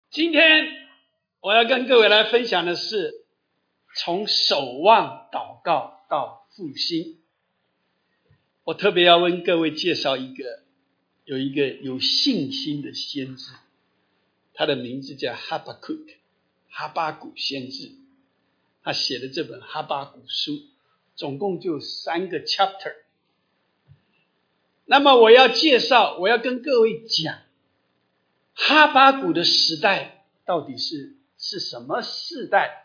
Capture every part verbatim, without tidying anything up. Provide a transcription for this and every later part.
今天我要跟各位来分享的是从守望祷告到复兴。我特别要为各位介绍一个有一个有信心的先知，他的名字叫哈巴谷，哈巴谷先知。他写的这本哈巴谷书总共就三个 chapter。 那么我要介绍，我要跟各位讲哈巴谷的时代到底是是什么世代。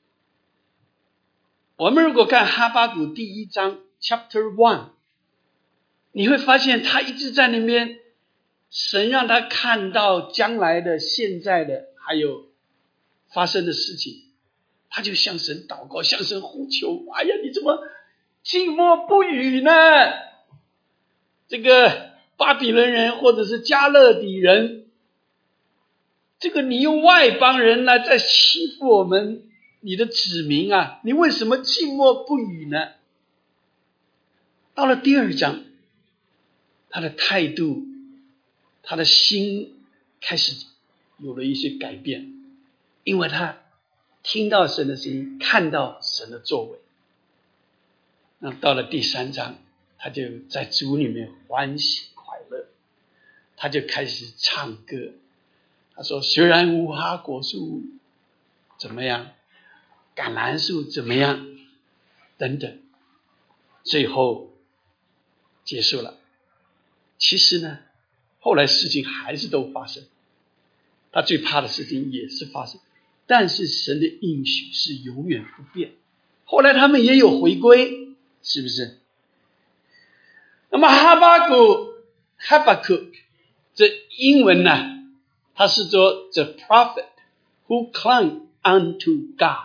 我们如果看哈巴谷第一章 chapter one， 你会发现他一直在那边，神让他看到将来的、现在的还有发生的事情，他就向神祷告，向神呼求。哎呀，你怎么静默不语呢？这个巴比伦人或者是加勒底人，这个你用外邦人来在欺负我们你的子民啊，你为什么静默不语呢？到了第二章，他的态度，他的心开始有了一些改变，因为他听到神的声音，看到神的作为。那到了第三章，他就在主里面欢喜快乐，他就开始唱歌。他说虽然无花果树怎么样，橄榄树怎么样等等，最后结束了。其实呢，后来事情还是都发生，他最怕的事情也是发生，但是神的应许是永远不变。后来他们也有回归，是不是？那么哈巴谷 Habakkuk 这英文呢，它是说 the prophet who clung unto God。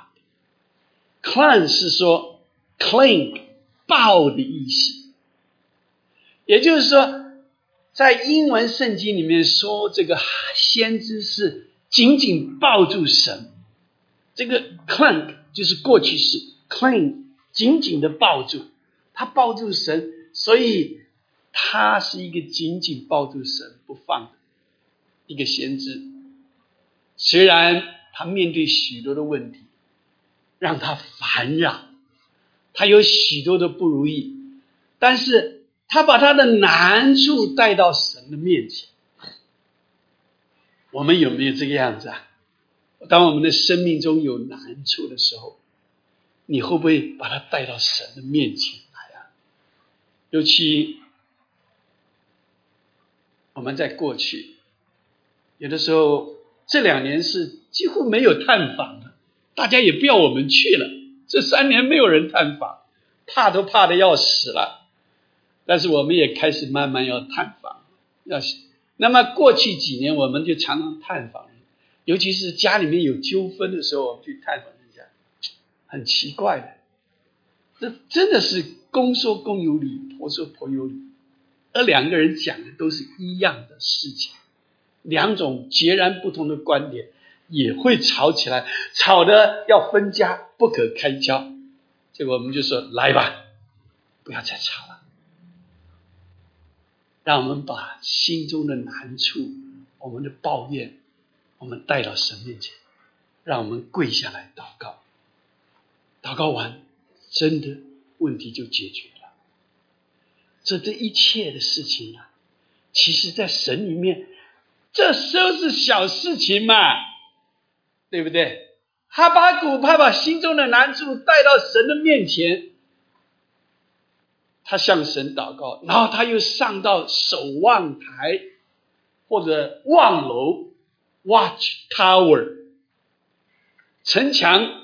clung 是说 cling 抱的意思，也就是说在英文圣经里面说这个先知是紧紧抱住神，这个 cling 就是过去式 cling 紧紧的抱住，他抱住神，所以他是一个紧紧抱住神不放的一个先知。虽然他面对许多的问题让他烦扰，他有许多的不如意，但是他把他的难处带到神的面前。我们有没有这个样子啊？当我们的生命中有难处的时候，你会不会把它带到神的面前来啊？尤其我们在过去有的时候，这两年是几乎没有探访了，大家也不要我们去了，这三年没有人探访，怕都怕得要死了。但是我们也开始慢慢要探访，要那么过去几年我们就常常探访人，尤其是家里面有纠纷的时候，我们去探访人家，很奇怪的，这真的是公说公有理，婆说婆有理，而两个人讲的都是一样的事情，两种截然不同的观点也会吵起来，吵得要分家不可开交。结果我们就说来吧，不要再吵了，让我们把心中的难处，我们的抱怨，我们带到神面前，让我们跪下来祷告，祷告完真的问题就解决了。这这一切的事情啊，其实在神里面这都是小事情嘛，对不对？哈巴谷他把心中的难处带到神的面前，他向神祷告，然后他又上到守望台或者望楼 watch tower， 城墙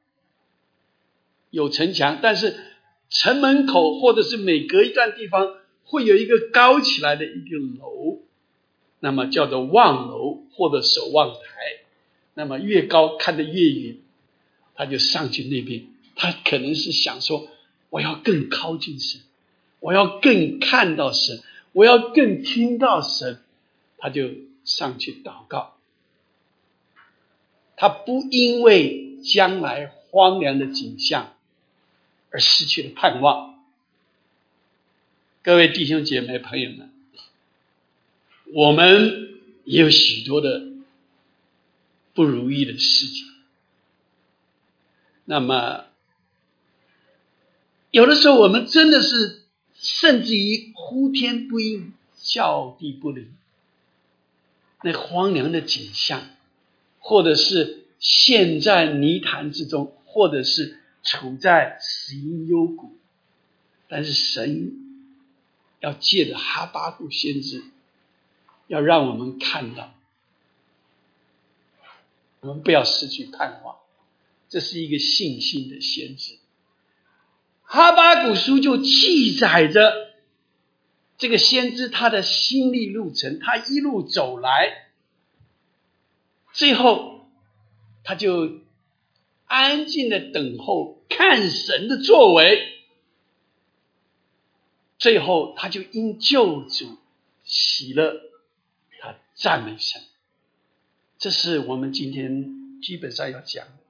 有城墙，但是城门口或者是每隔一段地方会有一个高起来的一个楼，那么叫做望楼或者守望台，那么越高看得越远，他就上去那边，他可能是想说我要更靠近神，我要更看到神，我要更听到神，他就上去祷告。他不因为将来荒凉的景象而失去了盼望。各位弟兄姐妹朋友们，我们也有许多的不如意的事情。那么有的时候我们真的是甚至于呼天不应，叫地不灵，那荒凉的景象，或者是陷在泥潭之中，或者是处在死荫幽谷，但是神要借着哈巴谷先知，要让我们看到，我们不要失去盼望，这是一个信心的先知。哈巴谷书就记载着这个先知他的心历路程，他一路走来，最后他就安静的等候看神的作为，最后他就因救主喜乐，他赞美神。这是我们今天基本上要讲的。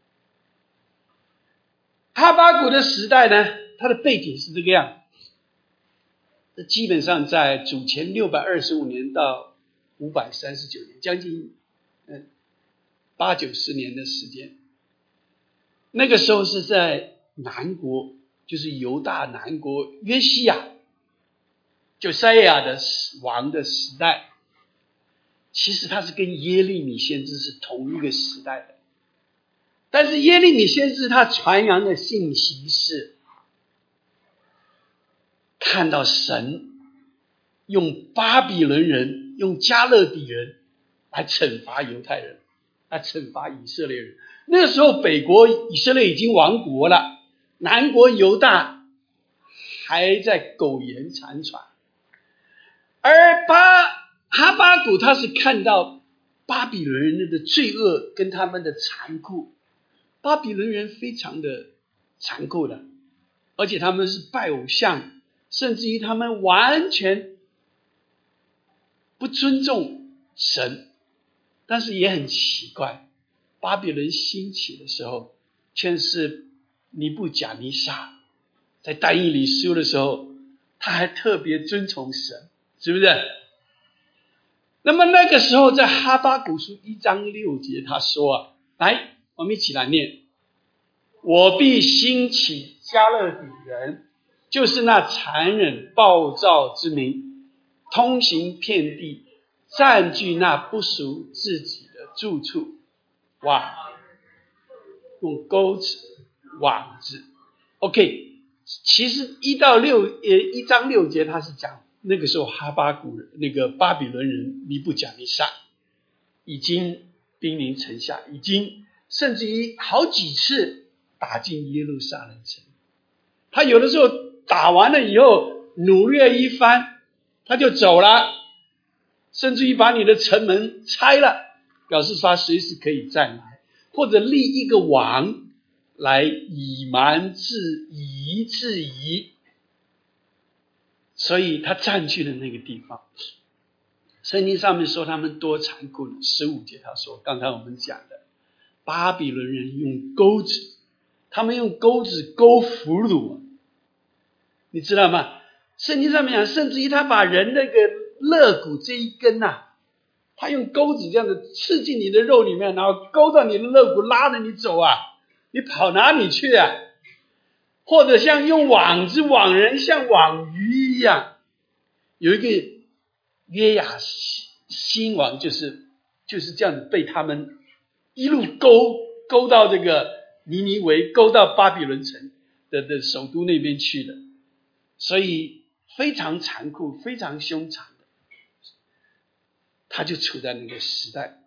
哈巴谷的时代呢，它的背景是这个样，基本上在主前六百二十五年到五百三十九年，将近嗯八九十年的时间。那个时候是在南国，就是犹大南国约西亚就赛亚的王的时代。其实他是跟耶利米先知是同一个时代的，但是耶利米先知他传扬的信息是看到神用巴比伦人，用加勒底人来惩罚犹太人，来惩罚以色列人。那个时候北国以色列已经亡国了，南国犹大还在苟延残喘，而巴哈巴谷他是看到巴比伦人的罪恶跟他们的残酷。巴比伦人非常的残酷的，而且他们是拜偶像，甚至于他们完全不尊重神。但是也很奇怪，巴比伦兴起的时候，却是尼布甲尼撒在但以理书的时候，他还特别尊崇神，是不是？那么那个时候在哈巴谷书一章六节他说啊，来我们一起来念，我必兴起加勒底人，就是那残忍暴躁之民，通行遍地，占据那不属自己的住处。哇，用钩子网子 OK， 其实一到六呃一章六节他是讲那个时候哈巴谷那个巴比伦人尼布甲尼撒已经兵临城下，已经甚至于好几次打进耶路撒冷城。他有的时候打完了以后掳掠一番他就走了，甚至于把你的城门拆了，表示他随时可以再来，或者立一个王来以蛮制夷制夷，所以他占据了那个地方。圣经上面说他们多残酷呢，十五节他说，刚才我们讲的巴比伦人用钩子，他们用钩子钩俘虏，你知道吗？圣经上面讲，甚至于他把人那个肋骨这一根啊，他用钩子这样子刺进你的肉里面，然后勾到你的肋骨，拉着你走啊，你跑哪里去啊？或者像用网子网人，像网鱼一样。有一个约雅新王就是就是这样子被他们一路勾勾到这个尼尼微，勾到巴比伦城的的首都那边去了，所以非常残酷，非常凶残的，他就处在那个时代。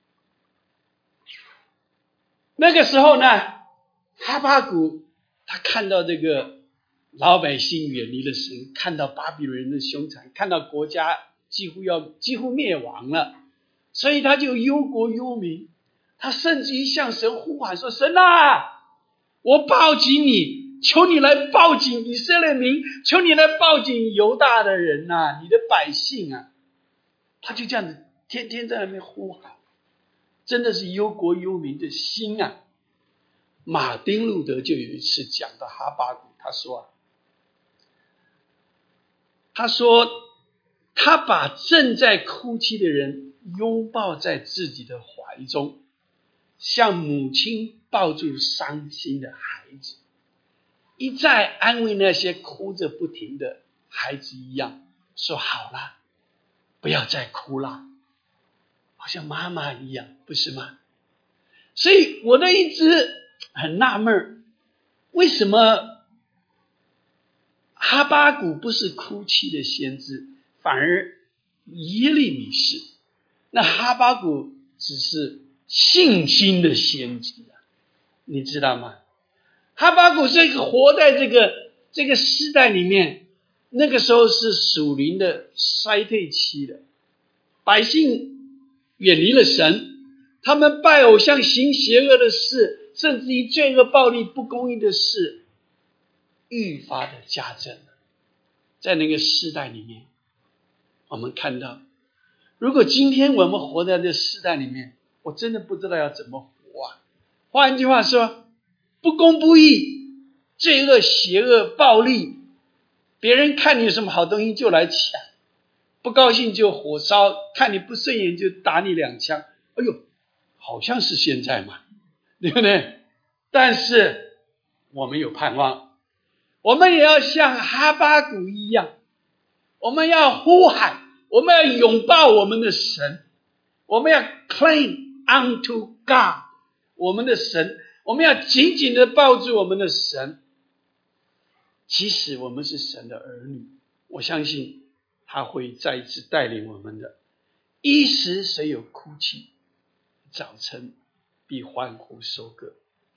那个时候呢，哈巴谷他看到这个老百姓远离了神，看到巴比伦人的凶残，看到国家几乎要几乎灭亡了，所以他就忧国忧民，他甚至于向神呼喊说，神啊，我报警你，求你来报警以色列民，求你来报警犹大的人啊，你的百姓啊。他就这样子天天在那边呼喊，真的是忧国忧民的心啊。马丁路德就有一次讲到哈巴谷，他说啊，他说他把正在哭泣的人拥抱在自己的怀中， 像母亲抱住伤心的孩子，一再安慰那些哭着不停的孩子一样，说好了，不要再哭了，好像妈妈一样，不是吗？所以我都一直很纳闷，为什么哈巴谷不是哭泣的先知，反而耶利米是？那哈巴谷只是信心的先知啊，你知道吗？哈巴谷是一个活在这个这个时代里面，那个时候是属灵的衰退期的，百姓远离了神，他们拜偶像，行邪恶的事，甚至于罪恶、暴力、不公义的事愈发的加增了。在那个时代里面，我们看到，如果今天我们活在这时代里面，我真的不知道要怎么活啊。换句话说，不公不义、罪恶、邪恶、暴力，别人看你有什么好东西就来抢，不高兴就火烧，看你不顺眼就打你两枪。哎呦，好像是现在嘛，对不对？但是我们有盼望，我们也要像哈巴谷一样，我们要呼喊，我们要拥抱我们的神，我们要 cling unto God， 我们的神，我们要紧紧的抱住我们的神。即使我们是神的儿女，我相信他会再一次带领我们的。一时虽有哭泣，早晨必欢呼收割。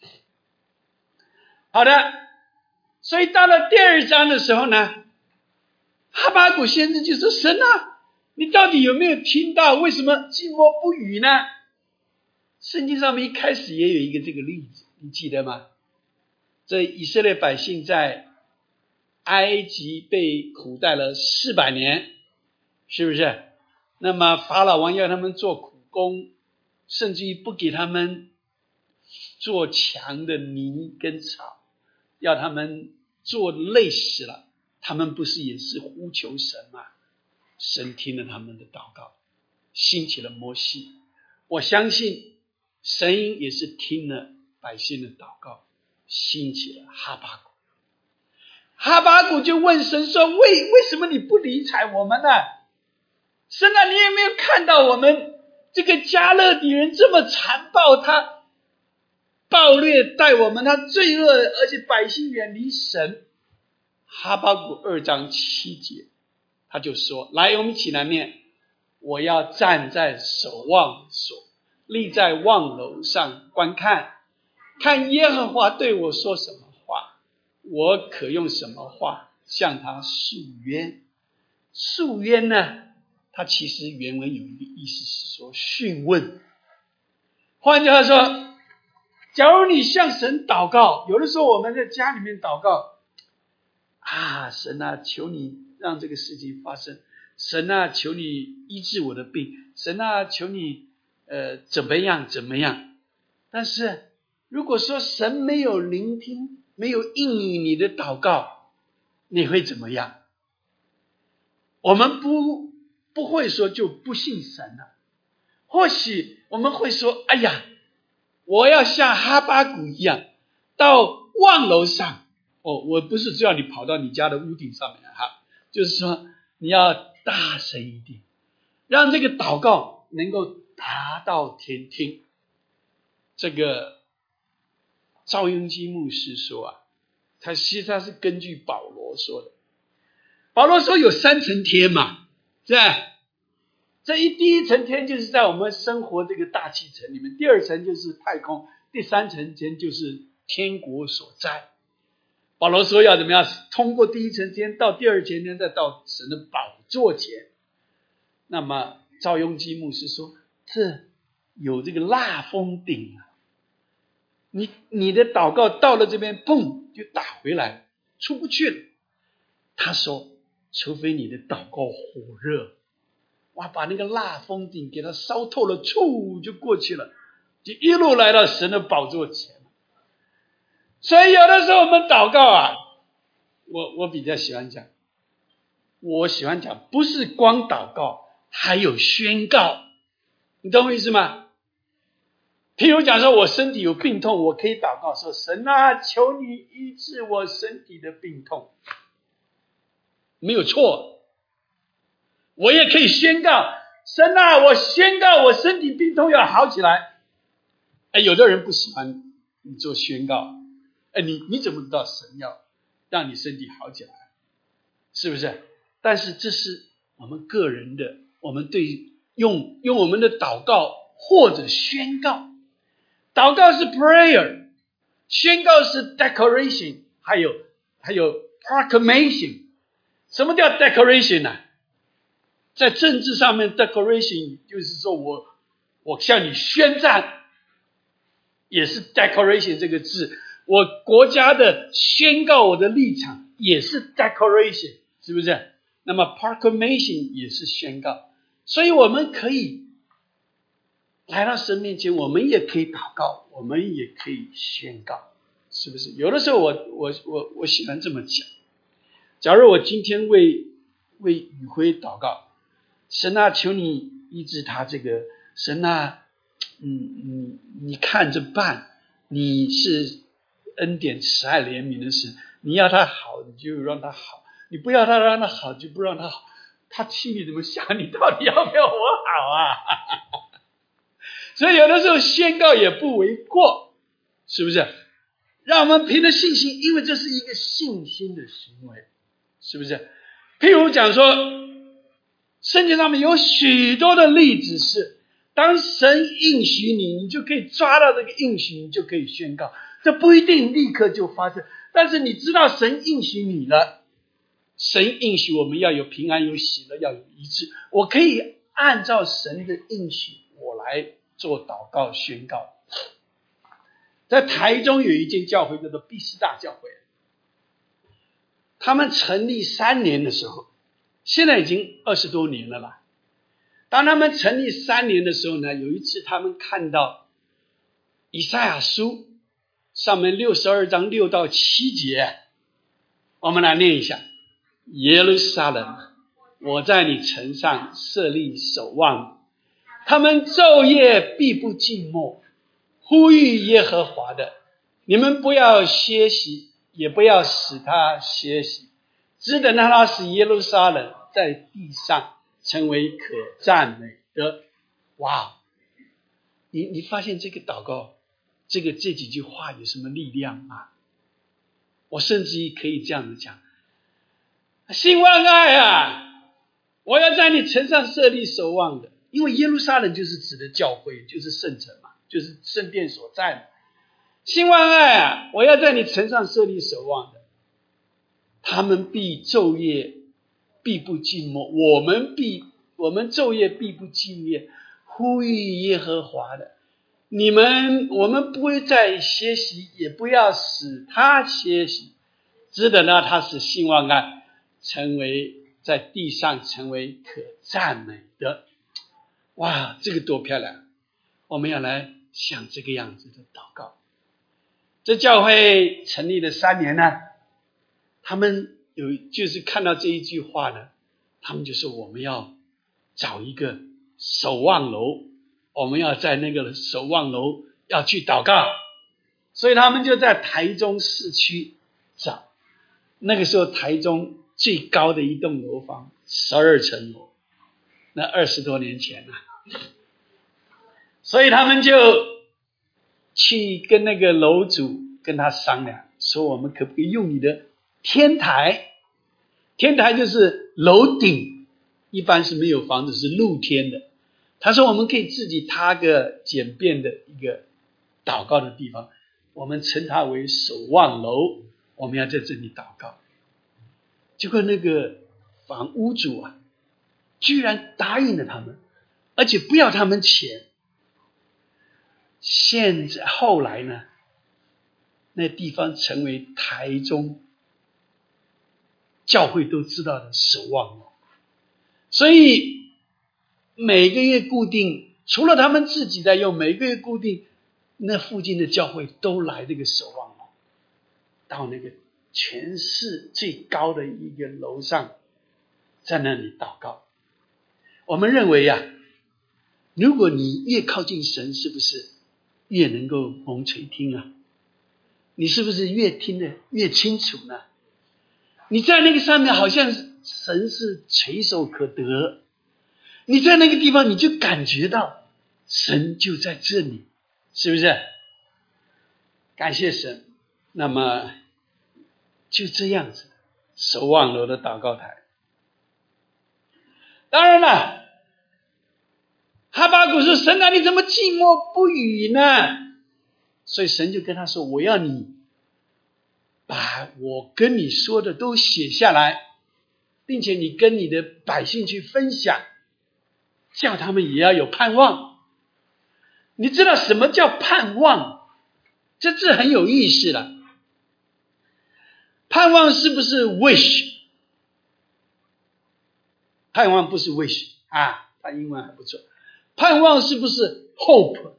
好的，所以到了第二章的时候呢，哈巴谷先知就说：神啊，你到底有没有听到？为什么静默不语呢？圣经上面一开始也有一个这个例子，你记得吗？这以色列百姓在埃及被苦待了四百年，是不是？那么法老王要他们做苦工，甚至于不给他们做墙的泥跟草，要他们做累死了，他们不是也是呼求神吗？神听了他们的祷告，兴起了摩西。我相信神也是听了百姓的祷告，兴起了哈巴谷。哈巴谷就问神说：为为什么你不理睬我们呢？神啊，你有没有看到我们这个迦勒底人这么残暴，他暴虐待我们，他罪恶，而且百姓远离神。哈巴谷二章七节他就说：来，我们一起来念，我要站在守望所，立在望楼上观看，看耶和华对我说什么话，我可用什么话向他诉冤。诉冤呢，它其实原文有一个意思是说讯问。换句话说，假如你向神祷告，有的时候我们在家里面祷告啊，神啊，求你让这个事情发生，神啊，求你医治我的病，神啊，求你呃怎么样怎么样。但是如果说神没有聆听，没有应允你的祷告，你会怎么样？我们不不会说就不信神了，或许我们会说：哎呀，我要像哈巴谷一样到望楼上。哦，我不是只要你跑到你家的屋顶上面哈，就是说你要大声一点，让这个祷告能够达到天听。这个赵雍基牧师说啊，他其实他是根据保罗说的。保罗说有三层天嘛，是吧？这一第一层天就是在我们生活这个大气层里面，第二层就是太空，第三层天就是天国所在。保罗说要怎么样？通过第一层天到第二层天，再到神的宝座前。那么赵雍基牧师说，这有这个蜡封顶啊，你你的祷告到了这边，砰就打回来，出不去了。他说，除非你的祷告火热，哇，把那个蜡封顶给它烧透了，触就过去了，就一路来到神的宝座前。所以有的时候我们祷告啊，我我比较喜欢讲，我喜欢讲不是光祷告，还有宣告，你懂我意思吗？ 譬如讲说我身体有病痛，我可以祷告说，神啊，求你医治我身体的病痛，没有错。我也可以宣告，神啊，我宣告我身体病痛要好起来。哎，有的人不喜欢你做宣告，哎，你你怎么知道神要让你身体好起来？是不是？但是这是我们个人的，我们对用用我们的祷告或者宣告。祷告是 prayer， 宣告是 declaration， 还有还有 proclamation。 什么叫 declaration 呢？在政治上面 declaration 就是说我我向你宣战，也是 declaration 这个字。我国家的宣告我的立场也是 declaration， 是不是？那么 proclamation 也是宣告。所以我们可以来到神面前，我们也可以祷告，我们也可以宣告，是不是？有的时候我我我我喜欢这么讲，假如我今天为为宇辉祷告，神啊，求你医治他这个，神啊，嗯嗯，你看着办，你是恩典慈爱怜悯的神，你要他好你就让他好，你不要他让他好就不让他好。他心里怎么想，你到底要不要我好啊？所以有的时候宣告也不为过，是不是？让我们凭着信心，因为这是一个信心的行为，是不是？譬如讲说，圣经上面有许多的例子是，当神应许你，你就可以抓到这个应许，你就可以宣告。这不一定立刻就发生，但是你知道神应许你了，神应许我们要有平安，有喜乐，要有医治。我可以按照神的应许，我来做祷告宣告。在台中有一间教会叫做毕士大教会，他们成立三年的时候，现在已经二十多年了啦。当他们成立三年的时候呢，有一次他们看到以赛亚书上面六十二章六到七节，我们来念一下。耶路撒冷，我在你城上设立守望，他们昼夜必不静默，呼吁耶和华的，你们不要歇息，也不要使他歇息，只等他使耶路撒冷在地上成为可赞美的。哇，你你发现这个祷告，这个这几句话有什么力量吗？我甚至于可以这样子讲，兴万爱啊，我要在你城上设立守望的。因为耶路撒冷就是指的教会，就是圣城嘛，就是圣殿所在嘛。兴万爱啊，我要在你城上设立守望的，他们必昼夜必不静默，我们必我们昼夜必不静默，呼吁耶和华的，你们我们不会再歇息，也不要使他歇息，只等到他使兴万爱成为在地上成为可赞美的。哇，这个多漂亮！我们要来想这个样子的祷告。这教会成立了三年呢，他们有就是看到这一句话呢，他们就说我们要找一个守望楼，我们要在那个守望楼要去祷告，所以他们就在台中市区找。那个时候台中最高的一栋楼房十二层楼，那二十多年前啊，所以他们就去跟那个楼主跟他商量，说我们可不可以用你的天台？天台就是楼顶，一般是没有房子是露天的。他说我们可以自己搭个简便的一个祷告的地方，我们称它为守望楼，我们要在这里祷告。结果那个房屋主啊，居然答应了他们，而且不要他们钱。现在后来呢，那地方成为台中教会都知道的守望楼，所以每个月固定，除了他们自己在用，每个月固定那附近的教会都来这个守望楼，到那个全市最高的一个楼上，在那里祷告。我们认为啊，如果你越靠近神，是不是越能够蒙垂听啊？你是不是越听得越清楚呢？你在那个上面好像神是垂手可得，你在那个地方你就感觉到神就在这里，是不是？感谢神。那么就这样子，守望楼的祷告台。当然了，哈巴谷说：“神啊，你怎么寂寞不语呢？”所以神就跟他说：“我要你把我跟你说的都写下来，并且你跟你的百姓去分享，叫他们也要有盼望。”你知道什么叫盼望？这字很有意思了。盼望是不是 wish？ 盼望不是 wish 啊，他英文还不错。盼望是不是 hope？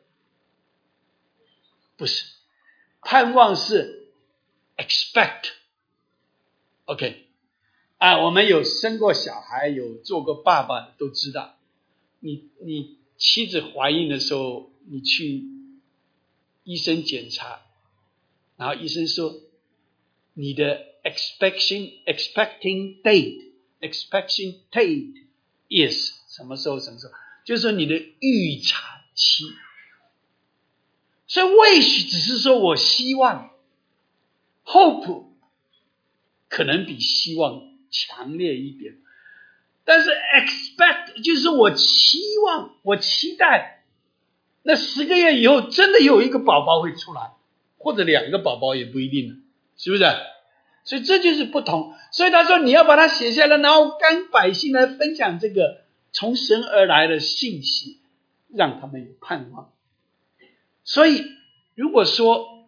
不是，盼望是 expect。 OK 啊，我们有生过小孩，有做过爸爸的都知道，你你妻子怀孕的时候，你去医生检查，然后医生说你的 expecting expecting date expecting date is 什么时候什么时候，就是说你的预产期。所以 wish 只是说我希望， hope 可能比希望强烈一点，但是 expect 就是我期望，我期待那十个月以后真的有一个宝宝会出来，或者两个宝宝也不一定，是不是？所以这就是不同。所以他说你要把它写下来，然后跟百姓来分享这个从神而来的信息，让他们有盼望。所以如果说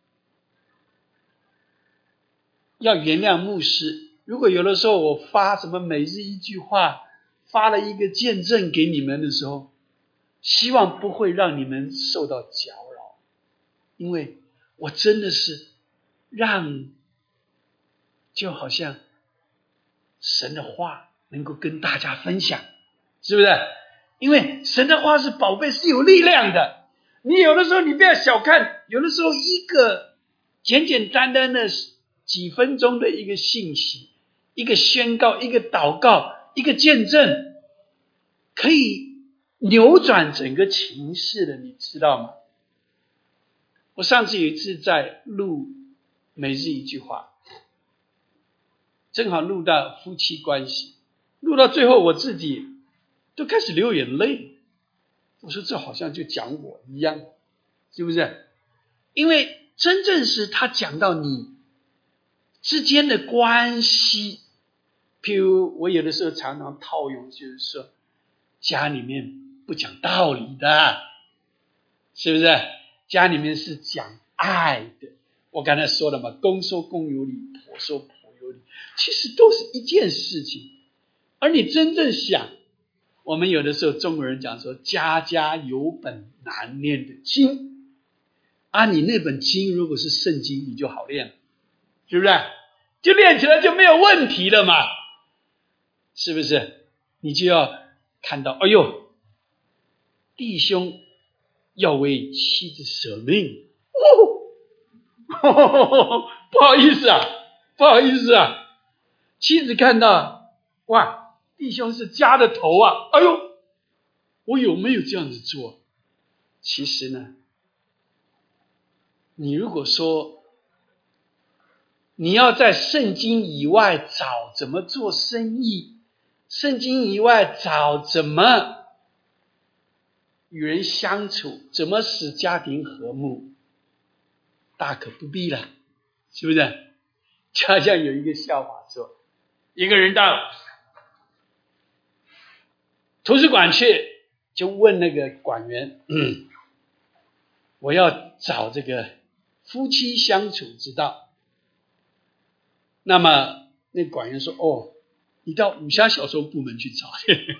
要原谅牧师，如果有的时候我发什么每日一句话，发了一个见证给你们的时候，希望不会让你们受到搅扰，因为我真的是让就好像神的话能够跟大家分享，是不是？因为神的话是宝贝，是有力量的。你有的时候你不要小看，有的时候一个简简单单的几分钟的一个信息，一个宣告，一个祷告，一个见证，可以扭转整个情势的，你知道吗？我上次有一次在录每日一句话，正好录到夫妻关系，录到最后我自己都开始流眼泪。我说这好像就讲我一样，是不是？因为真正是他讲到你之间的关系，譬如我有的时候常常套用，就是说家里面不讲道理的，是不是？家里面是讲爱的。我刚才说了嘛，公说公有理，婆说婆有理，其实都是一件事情。而你真正想，我们有的时候中国人讲说家家有本难念的经啊，你那本经如果是圣经，你就好练了，是不是？就练起来就没有问题了嘛，是不是？你就要看到，哎呦，弟兄要为妻子舍命，哦，呵呵呵，不好意思啊，不好意思啊，妻子看到，哇，弟兄是家的头啊，哎呦，我有没有这样子做？其实呢，你如果说你要在圣经以外找怎么做生意，圣经以外找怎么与人相处，怎么使家庭和睦，大可不必了，是不是？就好像有一个笑话说，一个人到图书馆去，就问那个馆员，嗯，我要找这个夫妻相处之道。那么那馆员说，哦，你到武侠小说部门去找。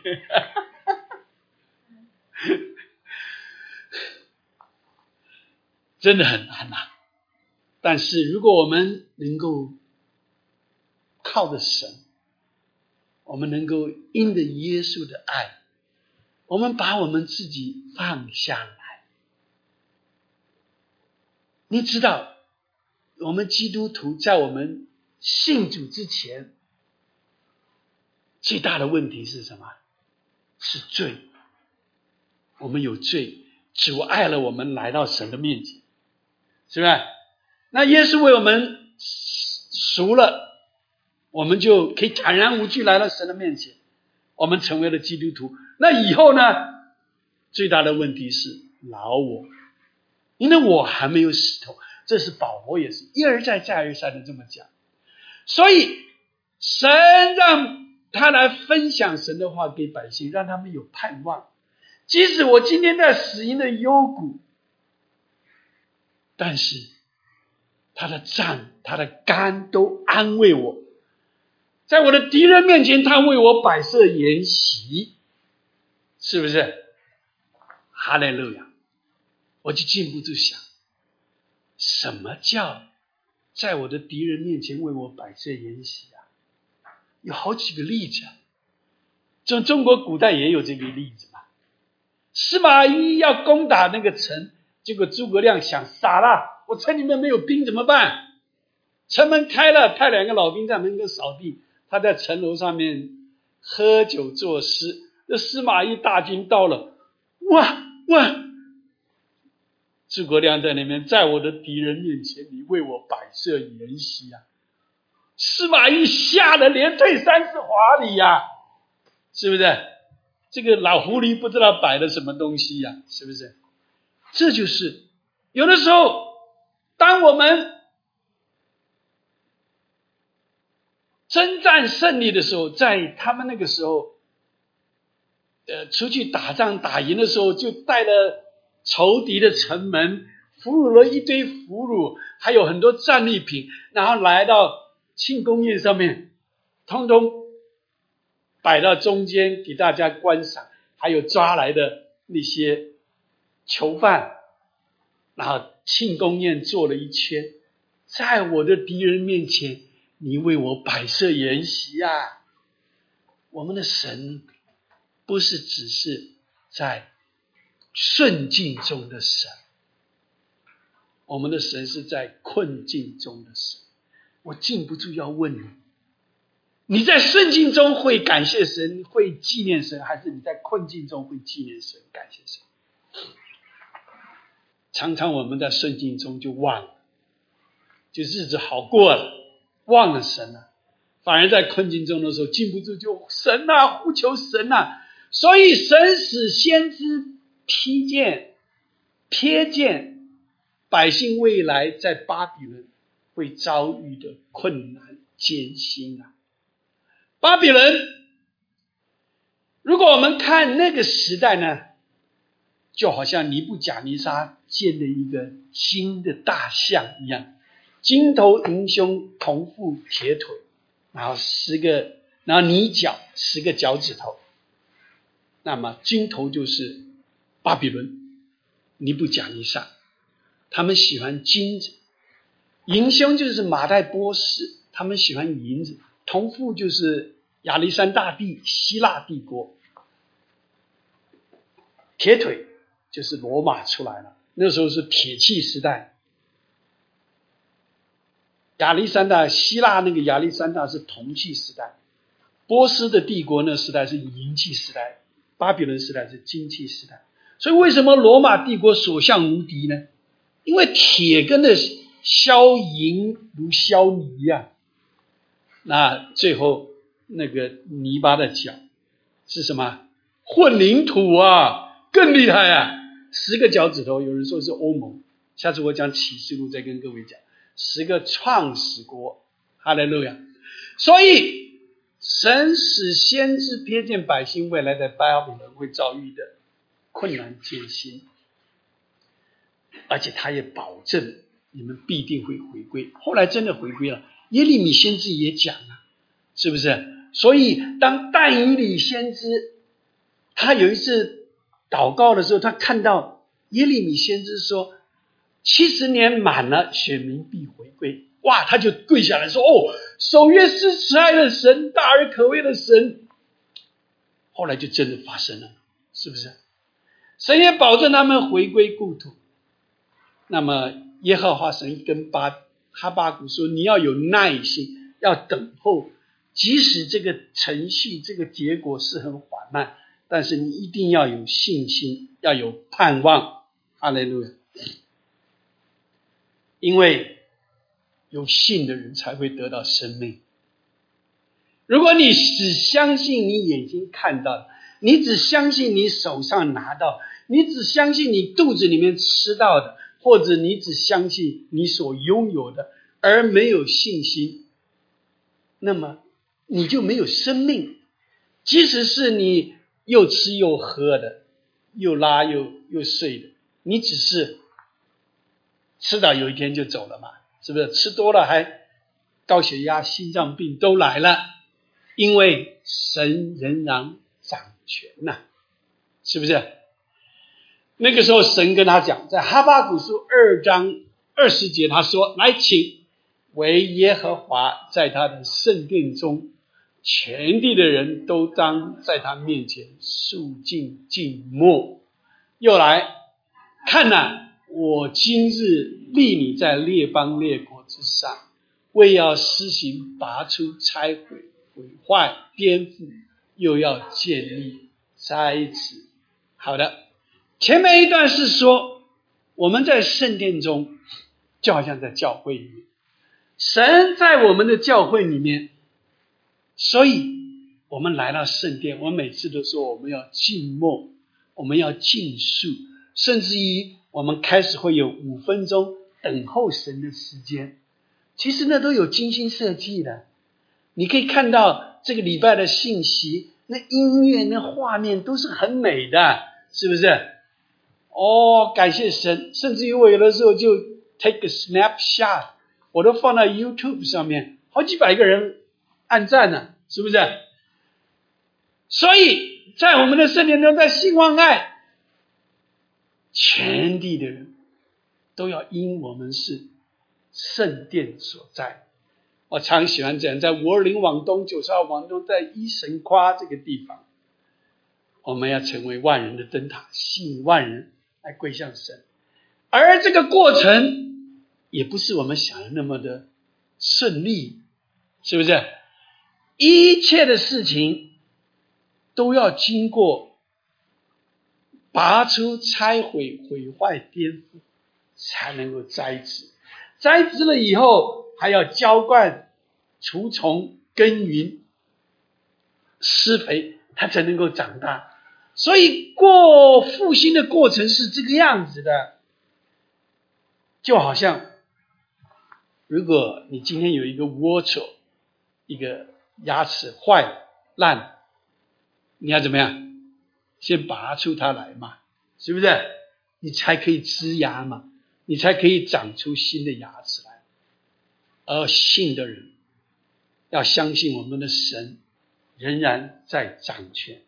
真的很难啊。但是如果我们能够靠着神，我们能够因着耶稣的爱，我们把我们自己放下来， 你知道我们基督徒在我们信主之前最大的问题是什么？是罪。我们有罪，主爱了我们来到神的面前，是不是？那耶稣为我们赎了，我们就可以坦然无惧来到神的面前，我们成为了基督徒。那以后呢，最大的问题是老我，因为我还没有死透，这是保罗也是一而再再而三的这么讲。所以神让他来分享神的话给百姓，让他们有盼望。即使我今天在死荫的幽谷，但是他的杖他的竿都安慰我，在我的敌人面前他为我摆设筵席，是不是？哈利路亚！我就禁不住想，什么叫在我的敌人面前为我摆设筵席啊？有好几个例子，中中国古代也有这个例子嘛。司马懿要攻打那个城，结果诸葛亮想，傻了，我城里面没有兵怎么办？城门开了，派两个老兵在门口扫地，他在城楼上面喝酒作诗。这司马懿大军到了，哇哇！诸葛亮在那边，在我的敌人面前，你为我摆设筵席啊！司马懿吓得连退三十华里呀、啊，是不是？这个老狐狸不知道摆了什么东西呀、啊，是不是？这就是有的时候，当我们征战胜利的时候，在他们那个时候，呃，出去打仗打赢的时候，就带了仇敌的城门，俘虏了一堆俘虏，还有很多战利品，然后来到庆功宴上面，通通摆到中间给大家观赏，还有抓来的那些囚犯，然后庆功宴做了一圈，在我的敌人面前，你为我摆设筵席啊！我们的神不是只是在顺境中的神，我们的神是在困境中的神。我禁不住要问你，你在顺境中会感谢神，会纪念神，还是你在困境中会纪念神，感谢神？常常我们在顺境中就忘了，就日子好过了，忘了神了，反而在困境中的时候禁不住就神啊，呼求神啊。所以神使先知瞥见瞥见百姓未来在巴比伦会遭遇的困难艰辛啊。巴比伦，如果我们看那个时代呢，就好像尼布甲尼撒建的一个金的大象一样，金头银胸铜腹铁腿，然后十个，然后泥脚十个脚趾头。那么金头就是巴比伦尼布甲尼撒，他们喜欢金子；银胸就是马代波斯，他们喜欢银子；铜腹就是亚历山大帝希腊帝国；铁腿就是罗马出来了，那时候是铁器时代。亚历山大希腊那个亚历山大是铜器时代，波斯的帝国那时代是银器时代，巴比伦时代是金器时代。所以为什么罗马帝国所向无敌呢？因为铁跟的削银如削泥一样，那最后那个泥巴的脚是什么？混凝土啊，更厉害啊！十个脚趾头，有人说是欧盟，下次我讲启示录再跟各位讲十个创始国，哈利路亚！所以神使先知瞥见百姓未来在巴比伦会遭遇的困难艰辛，而且他也保证你们必定会回归。后来真的回归了，耶利米先知也讲了，是不是？所以当但以理先知他有一次祷告的时候，他看到耶利米先知说七十年满了，选民必回归。哇，他就跪下来说，哦，守约施慈爱的神，大而可畏的神。后来就真的发生了，是不是？神也保证他们回归故土。那么耶和华神跟巴哈巴谷说，你要有耐心，要等候，即使这个程序这个结果是很缓慢，但是你一定要有信心，要有盼望。哈利路亚！因为有信的人才会得到生命。如果你只相信你眼睛看到的，你只相信你手上拿到，你只相信你肚子里面吃到的，或者你只相信你所拥有的，而没有信心，那么你就没有生命。即使是你又吃又喝的，又拉又又睡的，你只是吃到有一天就走了嘛，是不是？吃多了还高血压、心脏病都来了，因为神仍然掌权呐、啊，是不是？那个时候神跟他讲，在哈巴谷书二章二十节，他说：来，请为耶和华在他的圣殿中，全地的人都当在他面前肃静静默。又来看哪，我今日立你在列邦列国之上，为要施行拔出、拆毁、毁坏、颠覆，又要建立、栽植。好的，前面一段是说我们在圣殿中就好像在教会里面，神在我们的教会里面，所以我们来到圣殿，我们每次都说我们要静默，我们要静肃，甚至于我们开始会有五分钟等候神的时间。其实那都有精心设计的，你可以看到这个礼拜的信息，那音乐那画面都是很美的，是不是？哦，感谢神。甚至于我有的时候就 take a snapshot， 我都放到 YouTube 上面，好几百个人按赞呢，是不是？所以在我们的圣殿中，在兴旺爱，全地的人都要因我们是圣殿所在。我常喜欢这样，在五二零往东、九十二往东，在一神夸这个地方，我们要成为万人的灯塔，吸引万人来归向神。而这个过程也不是我们想的那么的顺利，是不是？一切的事情都要经过拔出、拆毁、毁坏、颠覆，才能够栽植。栽植了以后，还要浇灌、除虫、耕耘、施肥，它才能够长大。所以过复兴的过程是这个样子的。就好像如果你今天有一个龌龊，一个牙齿坏烂，你要怎么样？先拔出它来嘛，是不是？你才可以植牙嘛，你才可以长出新的牙齿来。而信的人要相信我们的神仍然在掌权，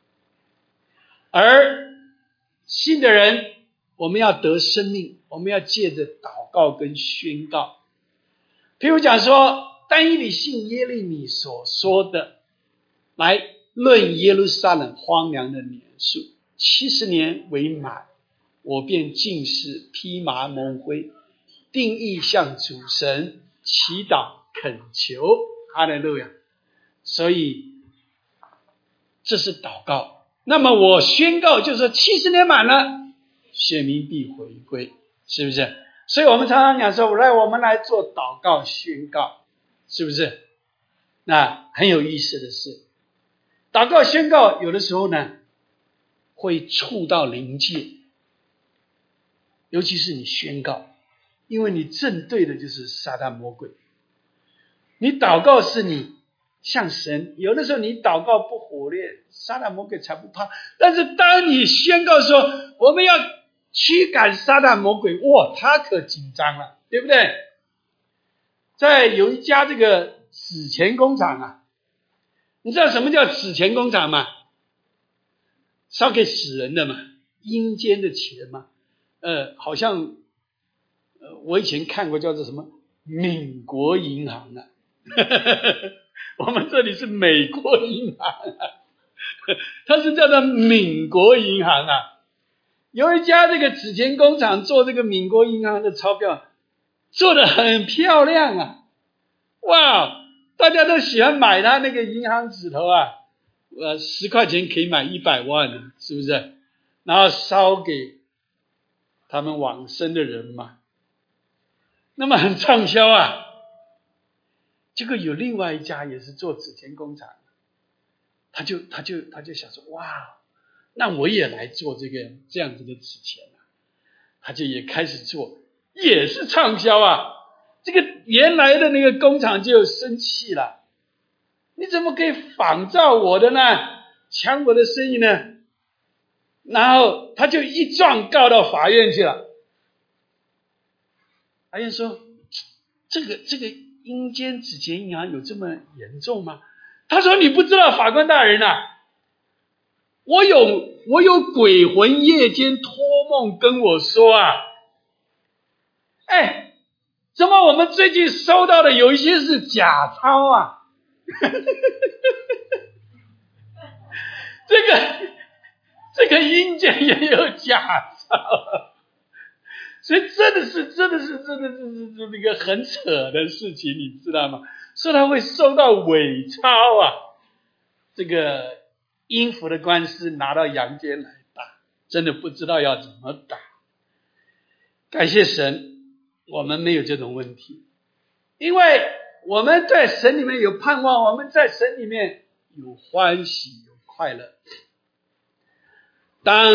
而信的人我们要得生命，我们要借着祷告跟宣告。譬如讲说，但以理信耶利米所说的，来论耶路撒冷荒凉的年数，七十年为满，我便尽是披麻蒙灰，定义向主神祈祷恳求。哈利路亚！所以这是祷告。那么我宣告就是七十年满了，选民必回归，是不是？所以我们常常讲说，来我们来做祷告宣告，是不是？那很有意思的是，祷告宣告有的时候呢会触到灵界，尤其是你宣告，因为你正对的就是撒旦魔鬼。你祷告是你向神，有的时候你祷告不火烈，撒旦魔鬼才不怕。但是当你宣告说我们要驱赶撒旦魔鬼，哇，他可紧张了，对不对？在有一家这个纸钱工厂啊，你知道什么叫纸钱工厂吗？烧给死人的嘛，阴间的钱嘛。呃，好像呃，我以前看过叫做什么闽国银行啊，我们这里是美国银行啊，它是叫做闽国银行啊。 有一家这个纸钱工厂做这个闽国银行的钞票，做得很漂亮啊！哇，大家都喜欢买他那个银行纸头啊，呃，十块钱可以买一百万呢，是不是？然后烧给他们往生的人嘛，那么很畅销啊。结果有另外一家也是做纸钱工厂，他就他就他就想说，哇，那我也来做这个这样子的纸钱啊，他就也开始做，也是畅销啊。这个原来的那个工厂就生气了，你怎么可以仿照我的呢？抢我的生意呢？然后他就一状告到法院去了。法院说，这个这个阴间纸钱银行有这么严重吗？他说，你不知道，法官大人啊，我有我有鬼魂夜间托梦跟我说啊，哎，怎么我们最近收到的有一些是假钞啊？这个这个阴间也有假钞，所以真的是真的是真的是是那个很扯的事情，你知道吗？说他会收到伪钞啊，这个阴府的官司拿到阳间来打，真的不知道要怎么打。感谢神，我们没有这种问题，因为我们在神里面有盼望，我们在神里面有欢喜有快乐。当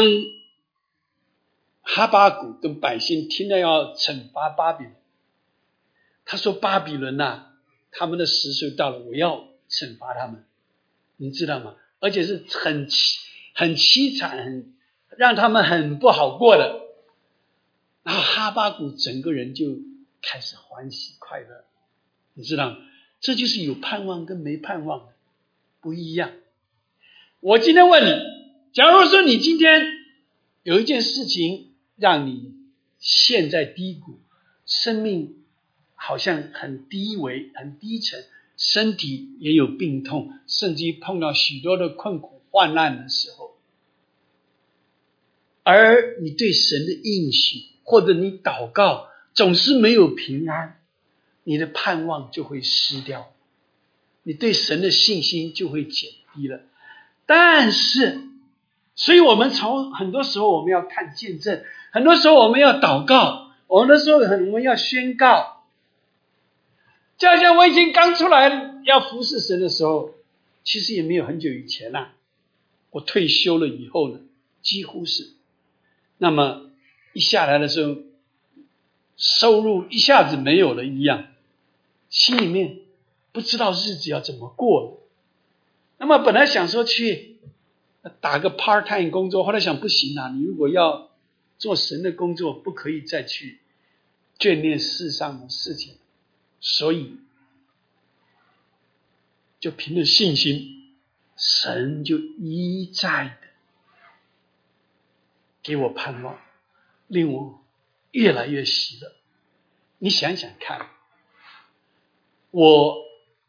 哈巴谷跟百姓听到要惩罚巴比伦，他说巴比伦啊，他们的时数到了，我要惩罚他们，你知道吗？而且是很很凄惨，很让他们很不好过的。然后哈巴谷整个人就开始欢喜快乐，你知道吗？这就是有盼望跟没盼望的不一样。我今天问你，假如说你今天有一件事情让你陷在低谷，生命好像很低微很低沉，身体也有病痛，甚至于碰到许多的困苦患难的时候，而你对神的应许或者你祷告总是没有平安，你的盼望就会失掉，你对神的信心就会减低了。但是所以我们从很多时候我们要看见证，很多时候我们要祷告，我们的时候我们要宣告。就好像我已经刚出来要服侍神的时候，其实也没有很久以前啊，我退休了以后呢，几乎是那么一下来的时候，收入一下子没有了一样，心里面不知道日子要怎么过了。那么本来想说去打个 part time 工作，后来想不行啊，你如果要做神的工作，不可以再去眷恋世上的事情，所以就凭着信心，神就一再的给我盼望，令我越来越喜乐。你想想看，我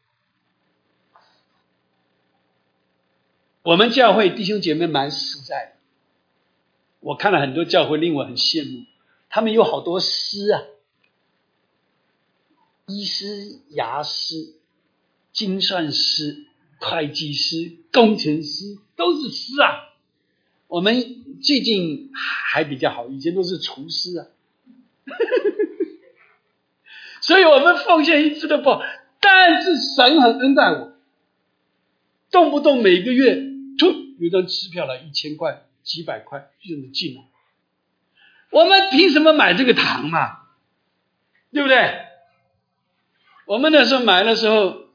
我们教会弟兄姐妹蛮实在的，我看了很多教会令我很羡慕，他们有好多师啊，医师、牙师、精算师、会计师、工程师，都是师啊。我们最近还比较好，以前都是厨师啊。所以我们奉献一次都不好，但是神很恩待我，动不动每个月突有张支票来一千块、几百块就这么进来。我们凭什么买这个糖嘛？对不对？我们那时候买的时候，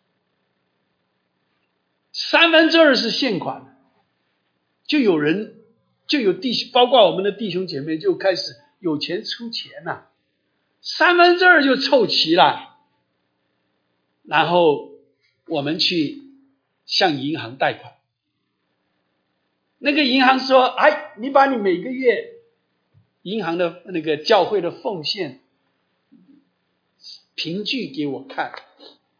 三分之二是现款，就有人就有弟兄，包括我们的弟兄姐妹就开始有钱出钱了、啊，三分之二就凑齐了，然后我们去向银行贷款。那个银行说：“哎，你把你每个月银行的那个教会的奉献凭据给我看。”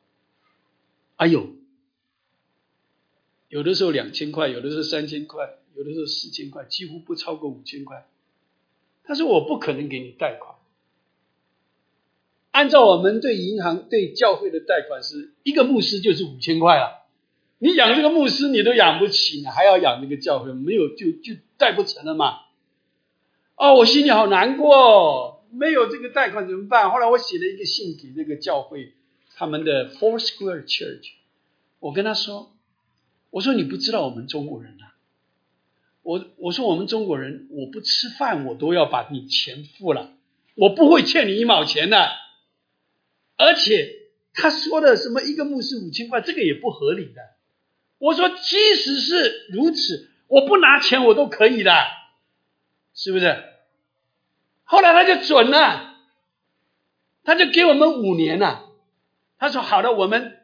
哎呦，有的时候两千块，有的时候三千块， 有的时候四千块，几乎不超过五千块。他说我不可能给你贷款。按照我们对银行对教会的贷款是一个牧师就是五千块了，你养这个牧师你都养不起，你还要养这个教会，没有就就贷不成了嘛。哦，我心里好难过，没有这个贷款怎么办？后来我写了一个信给这个教会，他们的 Four Square Church， 我跟他说，我说你不知道我们中国人啊，我我说我们中国人，我不吃饭我都要把你钱付了，我不会欠你一毛钱的。而且他说的什么一个牧师五千块，这个也不合理的。我说即使是如此，我不拿钱我都可以的，是不是？后来他就准了，他就给我们五年了。他说好的，我们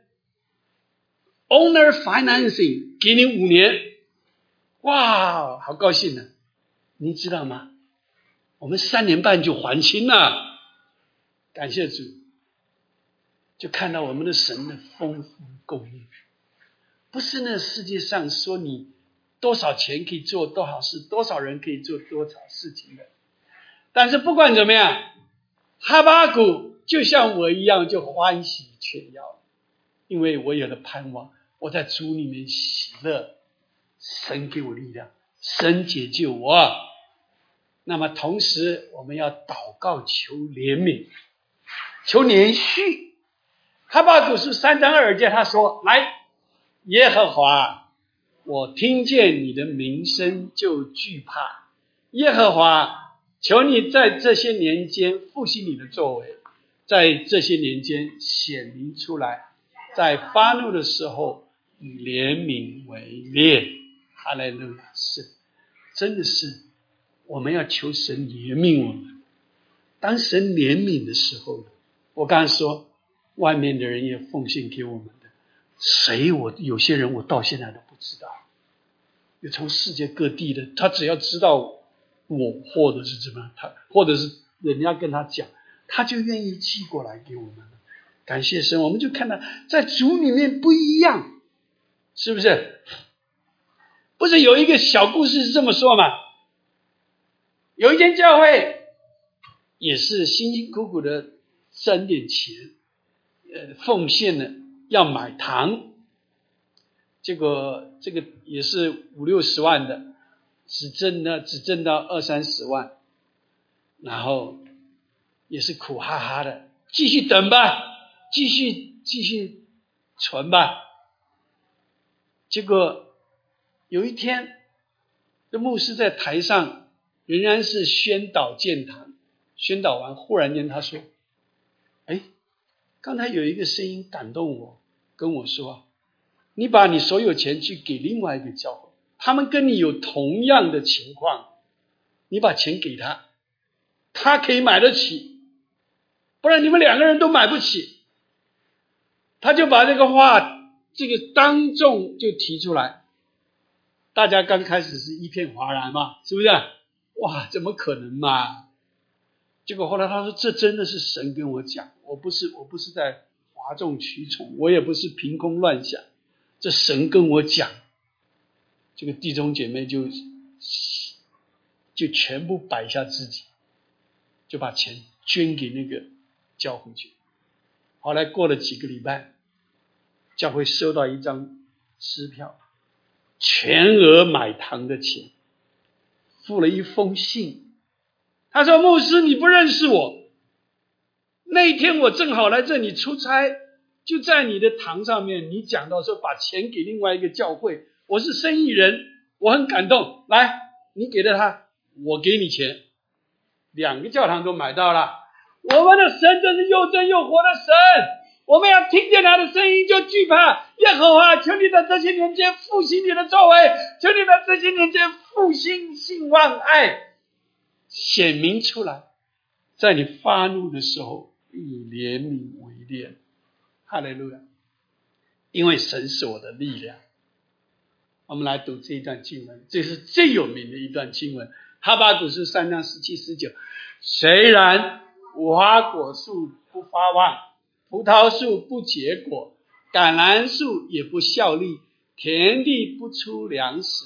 owner financing 给你五年。哇，好高兴呢！你知道吗？我们三年半就还清了，感谢主。就看到我们的神的丰富供应，不是那世界上说你多少钱可以做多少事，多少人可以做多少事情的。但是不管怎么样，哈巴谷就像我一样就欢喜雀跃，因为我有了盼望，我在主里面喜乐，神给我力量，神解救我。那么同时我们要祷告求怜悯，求连续。哈巴谷书三章二节他说，来，耶和华，我听见你的名声就惧怕。耶和华，求你在这些年间复兴你的作为，在这些年间显明出来，在发怒的时候以怜悯为烈。哈利路亚！是，真的是我们要求神怜悯我们。当神怜悯的时候，我刚才说外面的人也奉献给我们的，谁我有些人我到现在都不知道，有从世界各地的，他只要知道我或者是怎么他或者是人家跟他讲，他就愿意寄过来给我们。感谢神，我们就看到在主里面不一样，是不是？不是有一个小故事是这么说吗？有一间教会也是辛辛苦苦的挣点钱，呃，奉献了要买糖，结果这个也是五六十万的，只挣呢只挣到二三十万，然后也是苦哈哈的，继续等吧，继续继续存吧。结果有一天，这牧师在台上仍然是宣导建堂，宣导完，忽然间他说：“哎，刚才有一个声音感动我，跟我说，你把你所有钱去给另外一个教会，他们跟你有同样的情况，你把钱给他，他可以买得起，不然你们两个人都买不起。”他就把这个话这个当众就提出来，大家刚开始是一片哗然嘛，是不是？哇，怎么可能嘛？结果后来他说，这真的是神跟我讲，我不是我不是在哗众取宠，我也不是凭空乱想，这神跟我讲。这个弟兄姐妹就就全部摆下自己，就把钱捐给那个教会去。后来过了几个礼拜，教会收到一张支票，全额买堂的钱，附了一封信。他说，牧师你不认识我，那一天我正好来这里出差，就在你的堂上面，你讲到说把钱给另外一个教会，我是生意人，我很感动，来，你给了他，我给你钱，两个教堂都买到了。我们的神真是又真又活的神，我们要听见他的声音就惧怕。耶和华，求你在这些年间复兴你的作为，求你在这些年间复兴信望爱，显明出来，在你发怒的时候以怜悯为烈。哈利路亚！因为神是我的力量。我们来读这一段经文，这是最有名的一段经文，哈巴谷书三章十七十九。虽然无花果树不发旺，葡萄树不结果，橄榄树也不效力，田地不出粮食，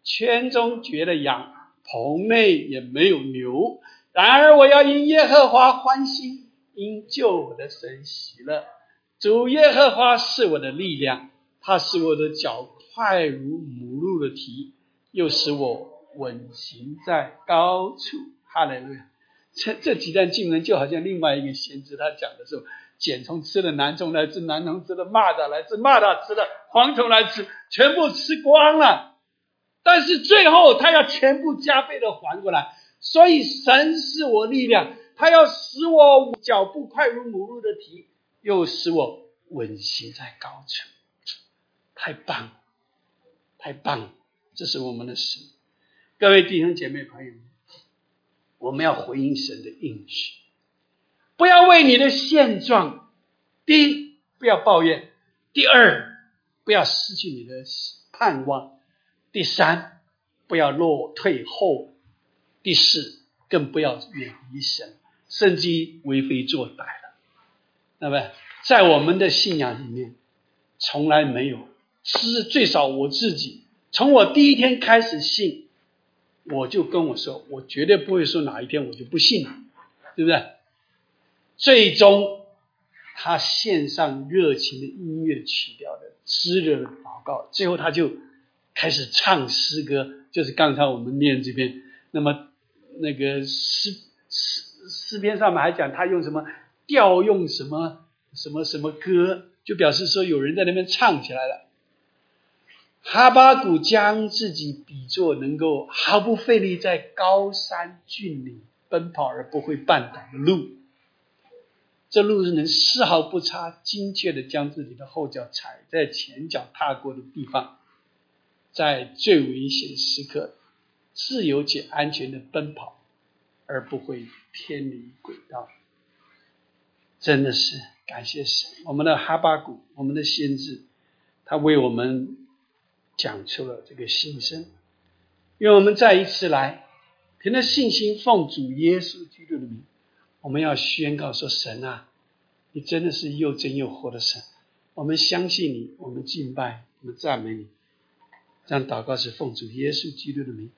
圈中绝了羊，棚内也没有牛。然而我要因耶和华欢心，因救我的神喜乐。主耶和华是我的力量，他使我的脚快如母鹿的蹄，又使我稳行在高处。哈利路亚！这这几段经文就好像另外一个先知他讲的时候，茧虫吃了男虫来吃，男虫吃了蚂蚱来吃，蚂蚱吃了蝗虫来吃，全部吃光了。但是最后他要全部加倍的还过来。所以神是我力量，他要使我脚步快如母鹿的蹄，又使我稳行在高处。太棒了，太棒了，这是我们的神。各位弟兄姐妹朋友们，我们要回应神的应许，不要为你的现状，第一不要抱怨，第二不要失去你的盼望，第三不要落退后，第四更不要远离神，甚至为非作歹了。那么在我们的信仰里面从来没有，是最少我自己从我第一天开始信，我就跟我说，我绝对不会说哪一天我就不信了，对不对？最终他献上热情的音乐曲调的炙热的祷告，最后他就开始唱诗歌，就是刚才我们念这边。那么那个诗诗诗篇上面还讲他用什么调用什么什么什么歌，就表示说有人在那边唱起来了。哈巴谷将自己比作能够毫不费力在高山峻岭奔跑而不会绊倒的鹿，这鹿是能丝毫不差精确的将自己的后脚踩在前脚踏过的地方，在最危险时刻自由且安全的奔跑，而不会偏离轨道。真的是感谢神，我们的哈巴谷，我们的先知，他为我们讲出了这个心声。愿我们再一次来凭着信心奉主耶稣基督的名，我们要宣告说，神啊，你真的是又真又活的神，我们相信你，我们敬拜，我们赞美你。这样祷告是奉主耶稣基督的名，